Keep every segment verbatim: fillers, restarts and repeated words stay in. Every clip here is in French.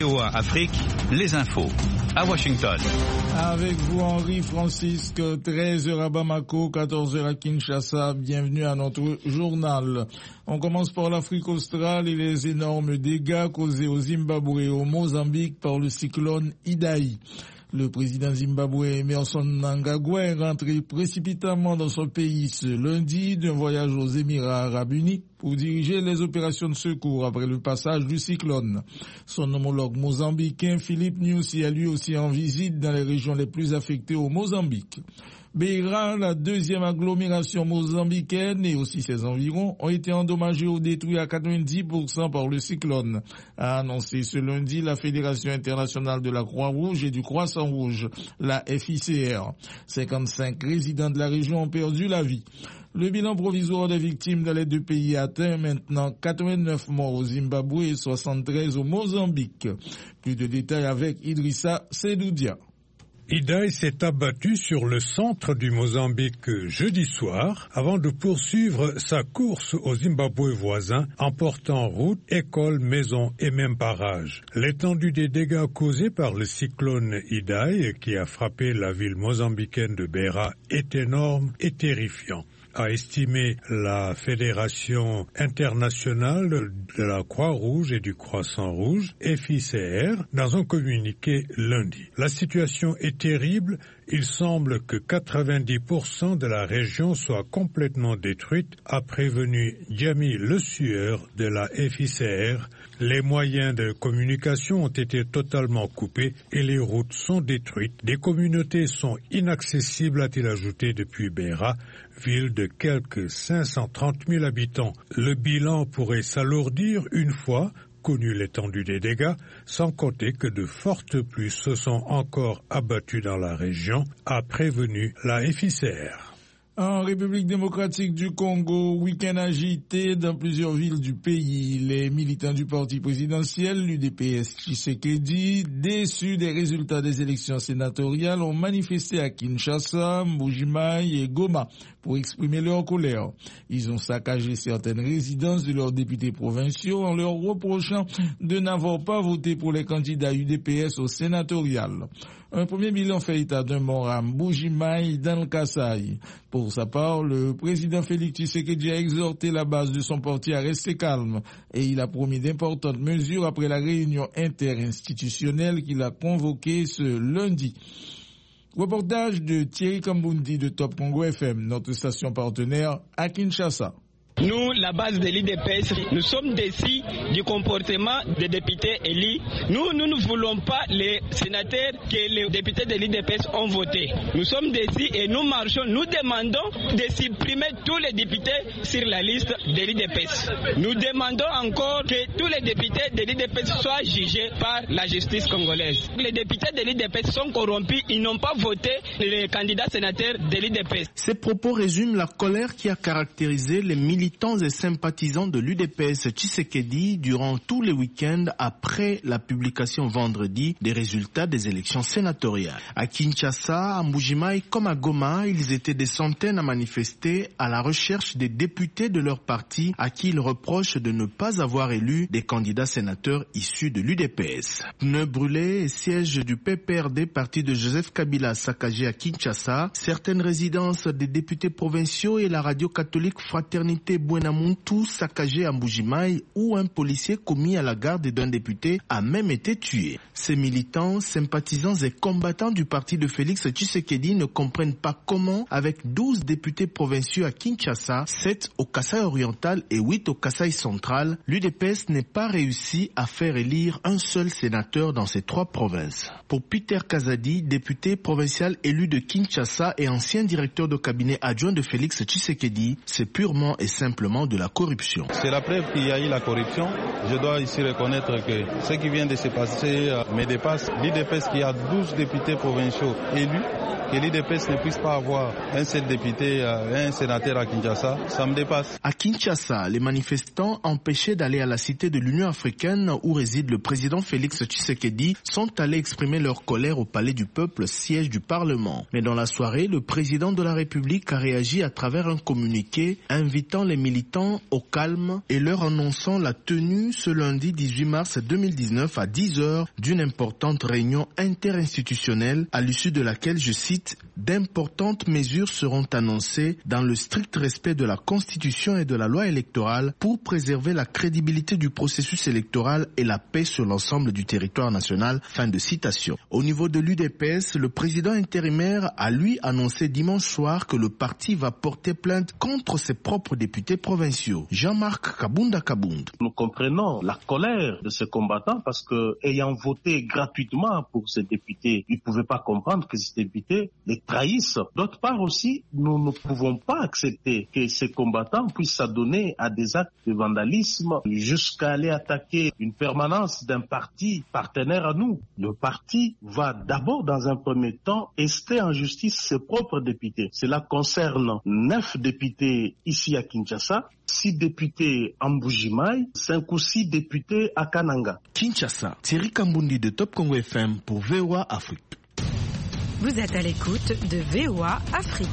V O A Afrique, les infos, à Washington. Avec vous Henri Francisque, treize heures à Bamako, quatorze heures à Kinshasa, bienvenue à notre journal. On commence par l'Afrique australe et les énormes dégâts causés au Zimbabwe et au Mozambique par le cyclone Idai. Le président zimbabwéen Emmerson Mnangagwa est rentré précipitamment dans son pays ce lundi d'un voyage aux Émirats arabes unis pour diriger les opérations de secours après le passage du cyclone. Son homologue mozambicain Philippe Nyusi est lui aussi en visite dans les régions les plus affectées au Mozambique. Beira, la deuxième agglomération mozambicaine et aussi ses environs ont été endommagés ou détruits à quatre-vingt-dix pour cent par le cyclone, a annoncé ce lundi la Fédération internationale de la Croix-Rouge et du Croissant-Rouge, la F I C R. cinquante-cinq résidents de la région ont perdu la vie. Le bilan provisoire des victimes dans les deux pays atteint maintenant quatre-vingt-neuf morts au Zimbabwe et soixante-treize au Mozambique. Plus de détails avec Idrissa Sedoudia. Idai s'est abattu sur le centre du Mozambique jeudi soir avant de poursuivre sa course au Zimbabwe voisin, emportant route, école, maison et même barrage. L'étendue des dégâts causés par le cyclone Idai, qui a frappé la ville mozambicaine de Beira, est énorme et terrifiant, a estimé la Fédération internationale de la Croix-Rouge et du Croissant-Rouge, F I C R, dans un communiqué lundi. La situation est terrible. Il semble que quatre-vingt-dix pour cent de la région soit complètement détruite, a prévenu Jamie Le Sueur de la F I C R. Les moyens de communication ont été totalement coupés et les routes sont détruites. Des communautés sont inaccessibles, a-t-il ajouté, depuis Beira, ville de quelques cinq cent trente mille habitants. Le bilan pourrait s'alourdir une fois connu l'étendue des dégâts, sans compter que de fortes pluies se sont encore abattues dans la région, a prévenu la F I C R. En République démocratique du Congo, week-end agité dans plusieurs villes du pays. Les militants du parti présidentiel, l'U D P S Tshisekedi, déçus des résultats des élections sénatoriales, ont manifesté à Kinshasa, Mbuji-Mayi et Goma pour exprimer leur colère. Ils ont saccagé certaines résidences de leurs députés provinciaux en leur reprochant de n'avoir pas voté pour les candidats U D P S au sénatorial. Un premier bilan fait état d'un mort à Mbuji-Mayi dans le Kasaï. Pour sa part, le président Félix Tshisekedi a exhorté la base de son parti à rester calme et il a promis d'importantes mesures après la réunion interinstitutionnelle qu'il a convoquée ce lundi. Reportage de Thierry Kambundi de Top Congo F M, notre station partenaire à Kinshasa. Nous, la base de l'I D P S, nous sommes déçus du comportement des députés élus. Nous, nous ne voulons pas les sénateurs que les députés de l'I D P S ont voté. Nous sommes déçus et nous marchons, nous demandons de supprimer tous les députés sur la liste de l'I D P S. Nous demandons encore que tous les députés de l'I D P S soient jugés par la justice congolaise. Les députés de l'I D P S sont corrompus, ils n'ont pas voté les candidats sénateurs de l'I D P S. Ces propos résument la colère qui a caractérisé les militants et sympathisants de l'U D P S Tshisekedi durant tous les week-ends après la publication vendredi des résultats des élections sénatoriales. À Kinshasa, à Mbuji-Mayi comme à Goma, ils étaient des centaines à manifester à la recherche des députés de leur parti à qui ils reprochent de ne pas avoir élu des candidats sénateurs issus de l'U D P S. Pneus brûlés et siège du P P R D, parti de Joseph Kabila, saccagé à Kinshasa, certaines résidences des députés provinciaux et la radio catholique Fraternité Buenamuntu saccagé à Mbuji-Mayi où un policier commis à la garde d'un député a même été tué. Ces militants, sympathisants et combattants du parti de Félix Tshisekedi ne comprennent pas comment, avec douze députés provinciaux à Kinshasa, sept au Kasaï oriental et huit au Kasaï central, l'U D P S n'est pas réussi à faire élire un seul sénateur dans ces trois provinces. Pour Peter Kazadi, député provincial élu de Kinshasa et ancien directeur de cabinet adjoint de Félix Tshisekedi, c'est purement et simplement de la corruption. C'est la preuve qu'il y a eu la corruption. Je dois ici reconnaître que ce qui vient de se passer euh, me dépasse. L'I D P S qui a douze députés provinciaux élus, que l'I D P S ne puisse pas avoir un seul député, euh, un sénateur à Kinshasa, ça me dépasse. À Kinshasa, les manifestants empêchés d'aller à la cité de l'Union africaine où réside le président Félix Tshisekedi sont allés exprimer leur colère au Palais du Peuple, siège du Parlement. Mais dans la soirée, le président de la République a réagi à travers un communiqué invitant les les militants au calme et leur annonçant la tenue ce lundi dix-huit mars deux mille dix-neuf à dix heures d'une importante réunion interinstitutionnelle à l'issue de laquelle, je cite, d'importantes mesures seront annoncées dans le strict respect de la Constitution et de la loi électorale pour préserver la crédibilité du processus électoral et la paix sur l'ensemble du territoire national. Fin de citation. Au niveau de l'U D P S, le président intérimaire a lui annoncé dimanche soir que le parti va porter plainte contre ses propres députés provinciaux. Jean-Marc Kabunda Kabound. Nous comprenons la colère de ces combattants parce que, ayant voté gratuitement pour ces députés, ils ne pouvaient pas comprendre que ces députés les trahissent. D'autre part aussi, nous ne pouvons pas accepter que ces combattants puissent s'adonner à des actes de vandalisme jusqu'à aller attaquer une permanence d'un parti partenaire à nous. Le parti va d'abord, dans un premier temps, ester en justice ses propres députés. Cela concerne neuf députés ici à Kinshasa, six députés en Mbuji-Mayi, cinq ou six députés à Kananga. Kinshasa, Thierry Kambundi de Top Congo F M pour V O A Afrique. Vous êtes à l'écoute de V O A Afrique.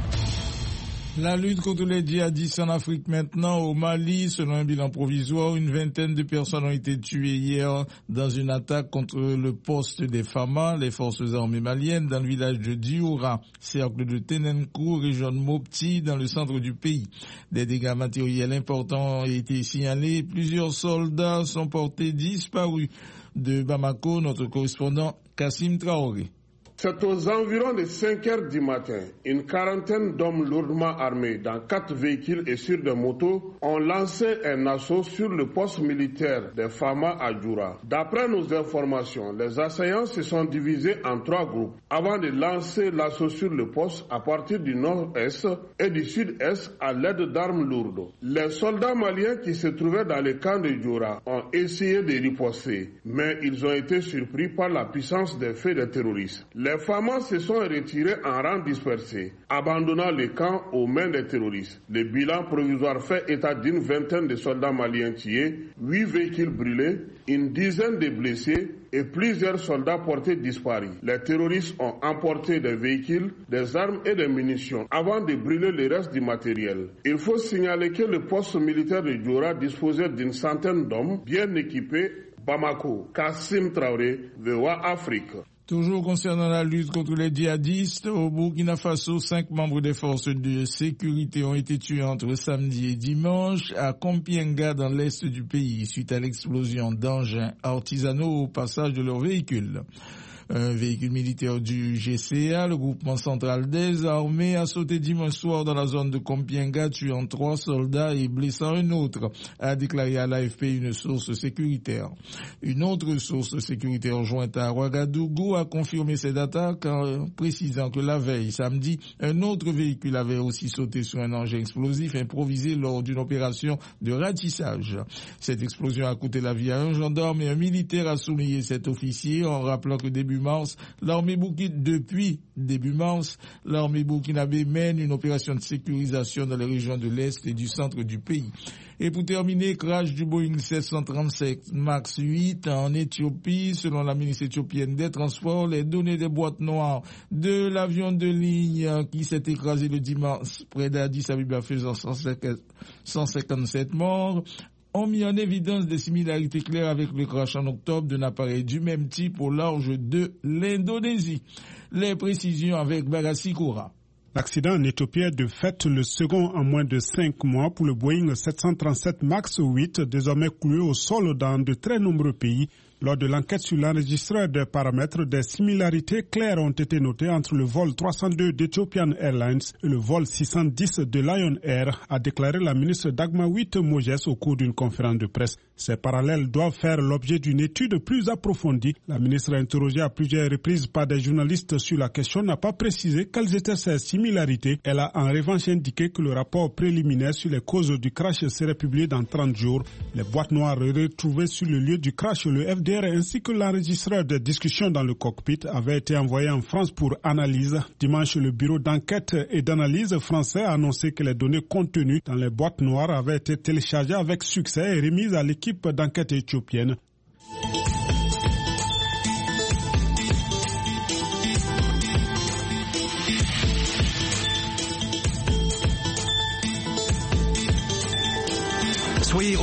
La lutte contre les djihadistes en Afrique maintenant. Au Mali, selon un bilan provisoire, une vingtaine de personnes ont été tuées hier dans une attaque contre le poste des Fama, les forces armées maliennes, dans le village de Dioura, cercle de Tenenkou, région de Mopti, dans le centre du pays. Des dégâts matériels importants ont été signalés. Plusieurs soldats sont portés disparus. De Bamako, notre correspondant Kassim Traoré. C'est aux environs de cinq heures du matin, une quarantaine d'hommes lourdement armés dans quatre véhicules et sur des motos ont lancé un assaut sur le poste militaire des Fama à Djoura. D'après nos informations, les assaillants se sont divisés en trois groupes avant de lancer l'assaut sur le poste à partir du nord-est et du sud-est à l'aide d'armes lourdes. Les soldats maliens qui se trouvaient dans le camp de Djoura ont essayé de riposter, mais ils ont été surpris par la puissance des feux des terroristes. Les Fama se sont retirés en rang dispersé, abandonnant le camp aux mains des terroristes. Le bilan provisoire fait état d'une vingtaine de soldats maliens tués, huit véhicules brûlés, une dizaine de blessés et plusieurs soldats portés disparus. Les terroristes ont emporté des véhicules, des armes et des munitions avant de brûler le reste du matériel. Il faut signaler que le poste militaire de Djoura disposait d'une centaine d'hommes bien équipés. Bamako, Kassim Traoré, V O A Afrique. Toujours concernant la lutte contre les djihadistes, au Burkina Faso, cinq membres des forces de sécurité ont été tués entre samedi et dimanche à Kompienga dans l'est du pays suite à l'explosion d'engins artisanaux au passage de leurs véhicules. Un véhicule militaire du G C A, le groupement central des armées, a sauté dimanche soir dans la zone de Kompienga, tuant trois soldats et blessant un autre, a déclaré à l'A F P une source sécuritaire. Une autre source sécuritaire jointe à Ouagadougou a confirmé cette attaque en précisant que la veille, samedi, un autre véhicule avait aussi sauté sur un engin explosif improvisé lors d'une opération de ratissage. Cette explosion a coûté la vie à un gendarme et un militaire, a souligné cet officier en rappelant que début mars, l'armée Burkina, depuis début mars, l'armée burkinabé mène une opération de sécurisation dans les régions de l'Est et du centre du pays. Et pour terminer, crash du Boeing sept cent trente-sept max huit en Éthiopie. Selon la ministre éthiopienne des Transports, les données des boîtes noires de l'avion de ligne qui s'est écrasé le dimanche près d'Addis Abeba faisant cent cinquante-sept morts ont mis en évidence des similarités claires avec le crash en octobre d'un appareil du même type au large de l'Indonésie. Les précisions avec Bagassi Koura. L'accident en Éthiopie est de fait le second en moins de cinq mois pour le Boeing sept cent trente-sept max huit, désormais cloué au sol dans de très nombreux pays. Lors de l'enquête sur l'enregistreur des paramètres, des similarités claires ont été notées entre le vol trois cent deux d'Ethiopian Airlines et le vol six cent dix de Lion Air, a déclaré la ministre Dagmawit Moges au cours d'une conférence de presse. Ces parallèles doivent faire l'objet d'une étude plus approfondie. La ministre, interrogée à plusieurs reprises par des journalistes sur la question, n'a pas précisé quelles étaient ces similarités. Elle a en revanche indiqué que le rapport préliminaire sur les causes du crash serait publié dans trente jours. Les boîtes noires retrouvées sur le lieu du crash, le F D R ainsi que l'enregistreur de discussions dans le cockpit avaient été envoyés en France pour analyse. Dimanche, le bureau d'enquête et d'analyse français a annoncé que les données contenues dans les boîtes noires avaient été téléchargées avec succès et remises à l'équipe d'enquête éthiopienne.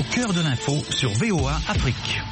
au cœur de l'info sur V O A Afrique.